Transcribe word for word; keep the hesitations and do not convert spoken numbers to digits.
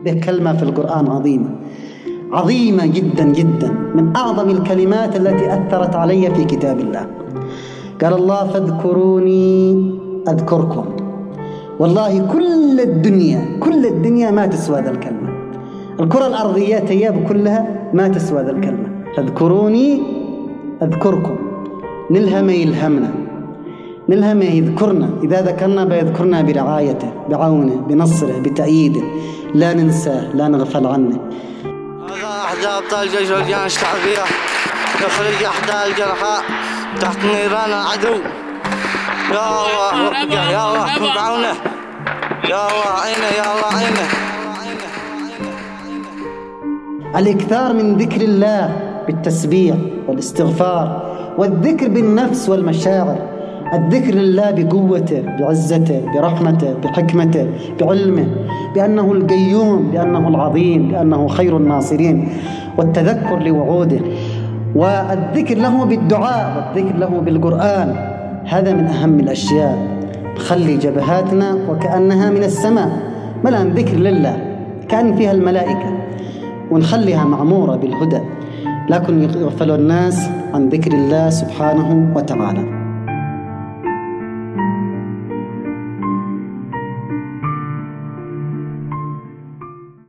بكلمة في القرآن عظيمة عظيمة جدا جدا، من أعظم الكلمات التي أثرت علي في كتاب الله. قال الله: فاذكروني أذكركم. والله كل الدنيا كل الدنيا ما تسوى ذا الكلمة، الكرة الأرضية تياب كلها ما تسوى ذا الكلمة. فاذكروني أذكركم. نلها ما يلهمنا، نلها ما يذكرنا، إذا ذكرنا بيذكرنا برعايته، بعونه، بنصره، بتأييده، لا ننساه، لا نغفل عنه. هذا أحد أبطال جيش الجيش الشعبية يخرج أحدى الجرحى تحت نيران العدو. يا الله وفقه، يا الله كن بعونه، يا الله عينه، يا الله عينه. الإكثار من ذكر الله بالتسبيح والاستغفار، والذكر بالنفس والمشاعر. الذكر لله بقوته، بعزته، برحمته، بحكمته، بعلمه، بأنه القيوم، بأنه العظيم، بأنه خير الناصرين، والتذكر لوعوده، والذكر له بالدعاء، والذكر له بالقرآن. هذا من أهم الأشياء. خلي جبهاتنا وكأنها من السماء، ملأ ذكر لله كأن فيها الملائكة، ونخليها معمورة بالهدى، لكن يغفل الناس عن ذكر الله سبحانه وتعالى.